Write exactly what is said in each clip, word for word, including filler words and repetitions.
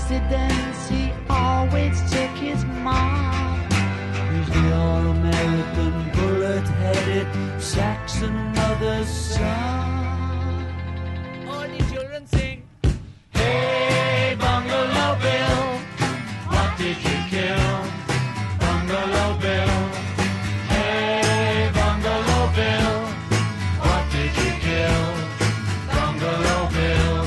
residence, he always took his mom. He's the all-American bullet-headed Saxon mother's son. All the children sing. Hey, Bungalow Bill, what did you kill? Bungalow Bill. Hey, Bungalow Bill, what did you kill? Bungalow Bill.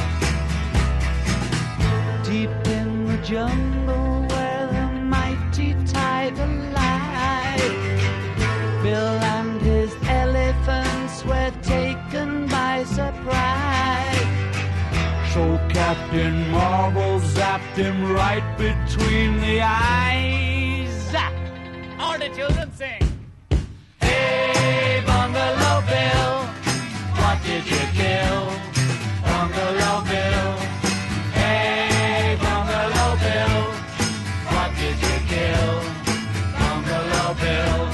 Deep in the jungle where the mighty tiger lies, Bill and his elephants were taken by surprise. So Captain Marvel zapped him right between the eyes. Zap! All the children sing. Hey, Bungalow Bill, what did you kill? Bungalow Bill. Hey, Bungalow Bill, what did you kill? Bungalow Bill.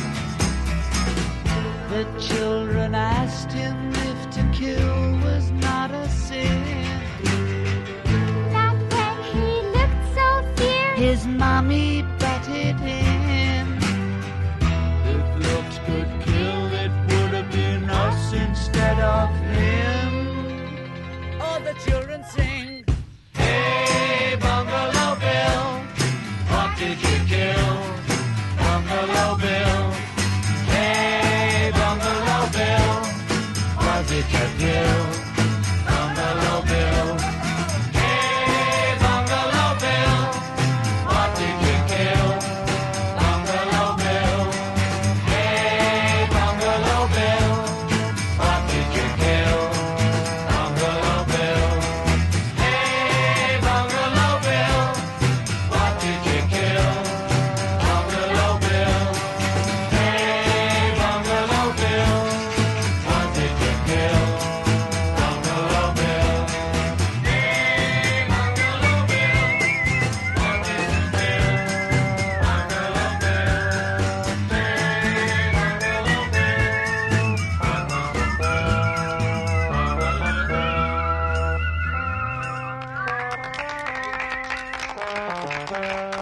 The children asked him if to kill was not a sin. Not when he looked so fierce. His mommy butted in. If looks could kill, it would have been us instead of him. All the children sing. Hey, Bungalow Bill, what did you kill? Bungalow Bill. Hey, Bungalow Bill, what did you kill? Bungalow Bill. Hey, Bungalow Bill, what did you kill? Bungalow Bill. Hey, Bungalow Bill, what did you kill? Bungalow Bill. Hey, Bungalow Bill, what did you kill? Bungalow Bill. Hey, Bungalow Bill, what did you kill? Bungalow Bill. Hey, Bungalow Bill, what did you kill? Bungalow Bill. Hey, Bungalow Bill.